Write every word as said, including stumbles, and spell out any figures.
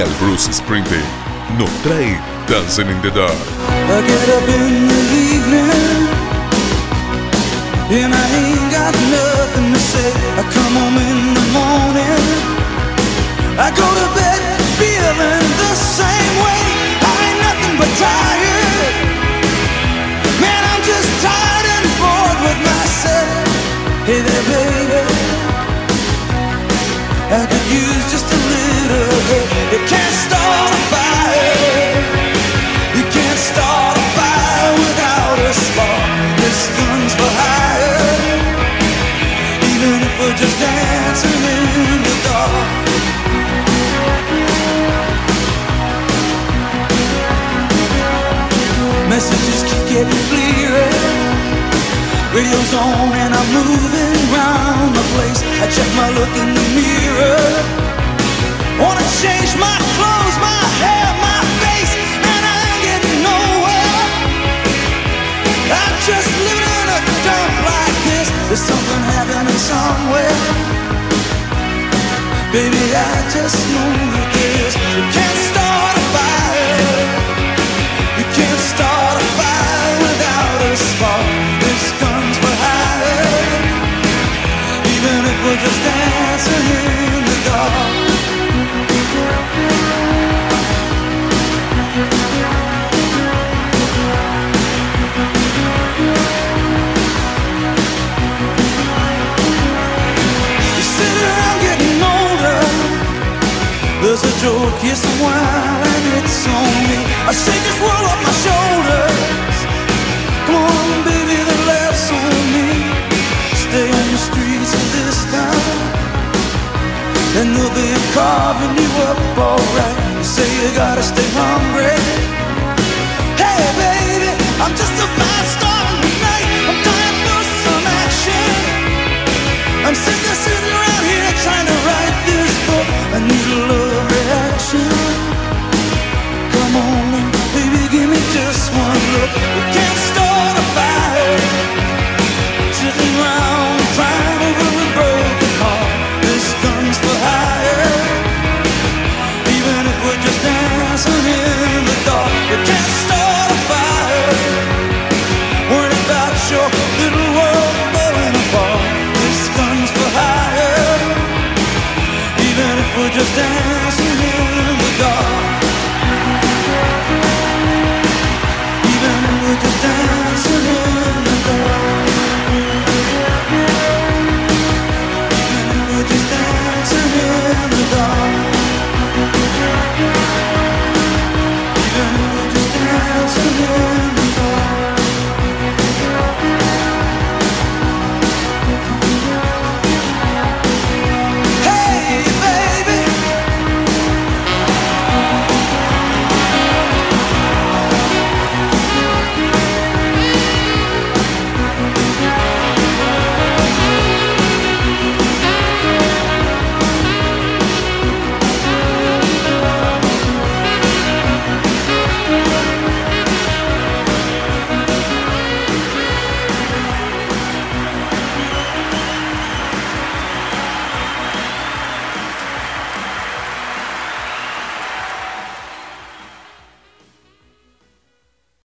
especial Bruce Springsteen nos trae Dancing in the Dark. I get up in the evening and I ain't got nothing to say. I come home in the morning, I go to bed feeling the same way. I ain't nothing but tired. Man, I'm just tired and bored with myself. Hey there, baby, I could use just a little help. You can't start a fire. You can't start a fire without a spark. This gun's for hire. Even if we're just dancing in the dark. Messages keep getting clearer. Radio's on and I'm moving round the place. I check my look in the mirror. Wanna change my clothes, my hair, my face, and I ain't getting nowhere. I'm just living in a dump like this. There's something happening somewhere. Baby, I just know that this. You can't start a fire. You can't start a fire without a spark. This gun's for hire. Even if we're just dancing in the dark. You sit around getting older. There's a joke, yes, a while, and it's on me. I shake this world off my shoulders. Come on, baby, the laughs on me. Stay on the streets of this town, and they'll be carving you up alright. You say you gotta stay hungry.